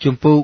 ជំពូក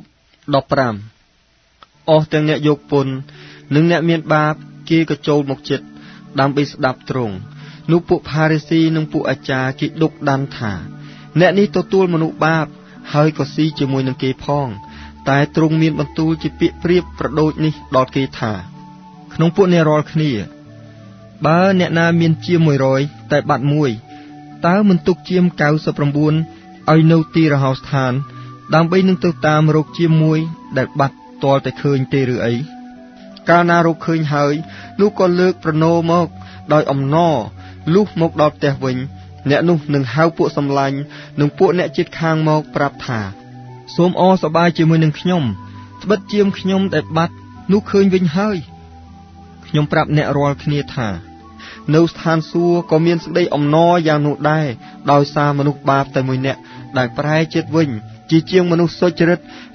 15អស់ទាំងអ្នកយកពន្ធនិងអ្នកមានបាបគេក៏ចូលមកជិតដើម្បីស្ដាប់ទ្រង់នោះពួកផារីស៊ីនិងពួកអាចារ្យគេដុកដានថាអ្នកនេះទទួលមនុស្សបាបហើយក៏ស៊ីជាមួយនឹងគេផងតែទ្រង់មានបន្ទូលជាពាក្យប្រៀបប្រដូចនេះដល់គេថាក្នុងពួកអ្នករាល់គ្នាបើអ្នកណាមានជាង100តែបាត់មួយតើមិនទុកជាង99ឲ្យនៅទីរហោស្ថានដើម្បីនឹងទៅតាមរកជាមួយដែលបាត់ទាល់តែឃើញទេឬអីកាលណារកឃើញហើយនោះក៏លើកប្រណូមកដោយអំណរលុះមកដល់ផ្ទះវិញអ្នកនោះនឹងហៅពួកសម្លាញ់និងពួកអ្នកជិតខាងមកប្រាប់ថាសូមអរសប្បាយជាមួយនឹងខ្ញុំត្បិតជាខ្ញុំដែលបាត់នោះឃើញវិញហើយខ្ញុំប្រាប់អ្នករាល់គ្នាថានៅស្ថានសួគ៌ក៏មានសេចក្តីអំណរយ៉ាងនោះដែរដោយសារមនុស្សបាបតែមួយនាក់ដែលប្រែចិត្តវិញជាងមនុស្សសុចរិត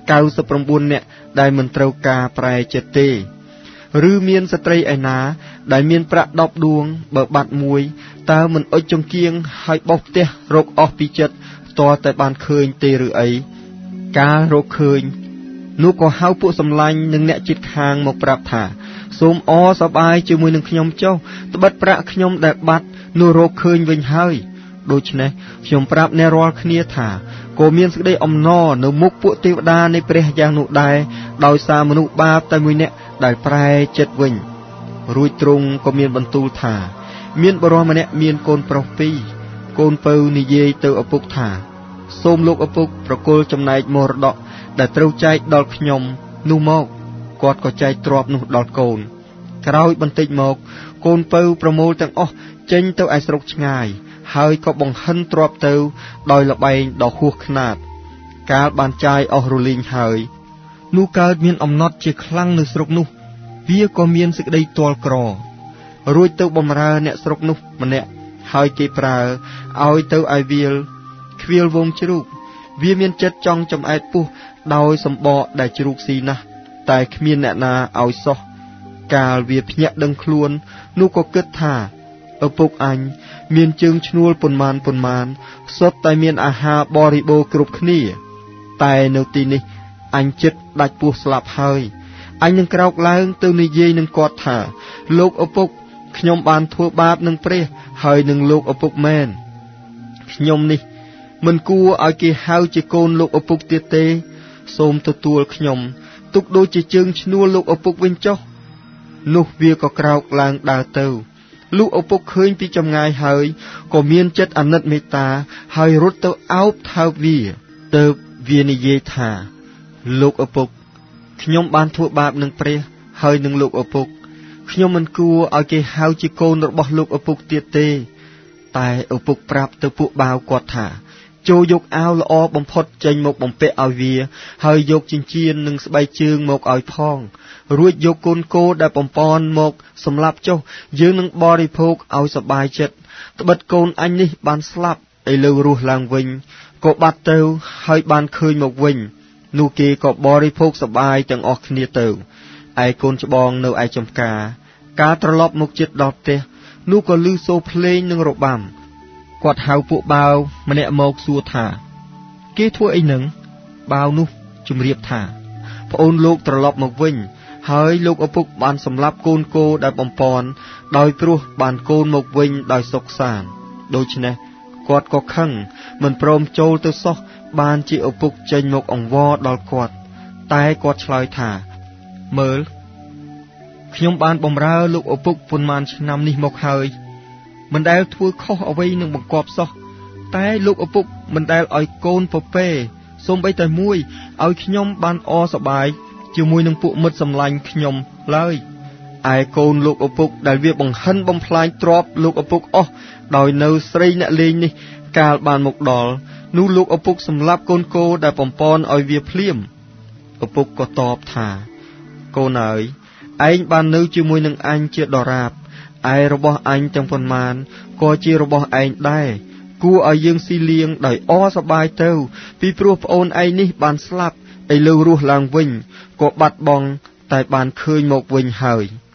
99នាក់ដែលមិនត្រូវការប្រែចិត្តទេឬមានស្ត្រីឯណាដែលមានប្រាក់10ដួងបើបាត់មួយតើមិនអុជចង្គៀងហើយបោះផ្ទះរកអស់ពីចិត្តទាល់តែបានឃើញទេឬអីកាលរកឃើញនោះក៏ហៅពួកសម្លាញ់និងអ្នកជិតខាងមកប្រាប់ថាសូមអរសប្បាយជាមួយនឹងខ្ញុំចុះត្បិតប្រាក់ខ្ញុំដែលបាត់នោះរកឃើញវិញហើយដូច្នេះខ្ញុំប្រាប់អ្នករាល់គ្នាថាក៏មានសេចក្តីអំណរនៅមុខពួកទេវតានៃព្រះយ៉ាងនោះដែរដោយសារមនុស្សបាបតែមួយនាក់ដែលប្រែចិត្តវិញរួចទ្រង់ក៏មានបន្ទូលថាមានបុរសម្នាក់មានកូនប្រុស2កូនពៅនិយាយទៅឪពុកថាសូមលោកឪពុកប្រគល់ចំណែកមរតកដែលត្រូវចែកដល់ខ្ញុំនោះមកគាត់ក៏ចែកទ្រព្យនោះដល់កូនក្រោយបន្តិចមកកូនពៅប្រមូលទាំងអស់ចេញទៅឯស្រុកឆ្ងាយហើយក៏បង្ហិនទ្រព្យទៅដោយល្បែងដ៏ហួសខ្នាតកាលបានចាយអស់រលីងហើយនោះកើតមានអំណត់ជាខ្លាំងនៅស្រុកនោះវាក៏មានសេចក្តីទាល់ក្ររួចទៅបំរើអ្នកស្រុកនោះម្នាក់ហើយគេប្រើឲ្យទៅឲ្យវាលខ្វៀលវងជ្រូកវាមានចិត្តចង់ចំអែតពោះដោយសម្បកដែលជ្រូកស៊ីណាស់តែគ្មានអ្នកណាឲ្យសោះកាលវាភ្ញាក់ដឹងខ្លួននោះក៏គិតថាឪពុកអញមានជើងឈ្នួលប៉ុន្មានសុទ្ធតែមានអាហារបរិបូរណ៍គ្រប់គ្នាតែនៅទីនេះអញចិត្តដាច់ពោះស្លាប់ហើយអញនឹងក្រោកឡើងទៅនិយាយនឹងគាត់ថាលោកឪពុកខ្ញុំបានធ្វើបាបនឹងព្រះហើយនឹងលោកឪពុកមែនខ្ញុំនេះមិនគួរឲ្យគេហៅជាកូនលោកឪពុកទៀតទេសូមទទួលខ្ញុំទុកដូចជាជើងឈ្នួលលោកឪពុកវិញចុះនោះវាក៏ក្រោកឡើងដើរទៅលុះឪពុកឃើញពីចម្ងាយហើយក៏មានចិត្តអាណិតមេត្តាហើយរត់ទៅអោបថើបវាទើបវានិយាយថាលោកឪពុកខ្ញុំបានធ្វើបាបនឹងព្រះហើយនឹងលោកឪពុកខ្ញុំមិនគួរឲ្យគេហៅជាកូនរបស់លោកឪពុកទៀតទេតែឪពុកប្រាប់ទៅពួកបាវគាត់ថាចូលយកអាវល្អបំផុតចេញមកបំពាក់ឲ្យវាហើយយកចិញ្ចៀននិងស្បែកជើងមកឲ្យផងរួចយកកូនគោដែលបំពន់មកសម្លាប់ចុះយើងនឹងបរិភោគឲ្យសប្បាយចិត្តត្បិតកូនអញនេះបានស្លាប់ឥឡូវរស់ឡើងវិញក៏បាត់ទៅហើយបានឃើញមកវិញនោះគេក៏បរិភោគសប្បាយទាំងអស់គ្នាទៅឯកូនច្បងនៅឯចំការកាលត្រឡប់មកជិតដល់ផ្ទះនោះក៏ឮសូរភ្លេងនិងរបាំគាត់ហៅពួកបាវម្នាក់មកសួរថាគេធ្វើអីនឹងបាវនោះជំរាបថាប្អូនលោកត្រឡប់មកវិញហើយលោកឪពុកបានសម្លាប់កូនគោដែលបំពន់ដោយព្រោះបានកូនមកវិញដោយសុខសាន្តដូច្នេះគាត់ក៏ខឹងមិនព្រមចូលទៅសោះបានជាឪពុកចេញមកអង្វរដល់គាត់តែគាត់ឆ្លើយថាមើលខ្ញុំបានបម្រើលោកឪពុកប៉ុន្មានឆ្នាំនេះមកហើយមិនដែលធ្វើខុសអ្វីនឹងបង្គាប់សោះតែលោកឪពុកមិនដែលឲ្យកូនពពែសូម្បីតែមួយឲ្យខ្ញុំបានអសប្បាយជាមួយនឹងពួកមិត្តសម្លាញ់ខ្ញុំឡើយឯកូនលោកឪពុកដែលវាបង្ហិនបំផ្លាញទ្រព្យលោកឪពុកអស់ដោយនៅស្រីអ្នកលេងនេះកាលបានមកដល់នោះលោកឪពុកសម្លាប់កូនគោដែលបំពន់ឲ្យវាភ្លាមឪពុកក៏តបថាកូនអើយឯងបាននៅជាមួយនឹងអញជាដរាបឯរបស់អញទាំងប៉ុន្មានក៏ជារបស់ឯងដែរគួរឲ្យយើងស៊ីលៀងដោយអសប្បាយទៅពីព្រោះប្អូនឯងនេះបានស្លាប់ឥឡូវរស់ឡើងវិញក៏បាត់បង់តែបានឃើញមកវិញហើយ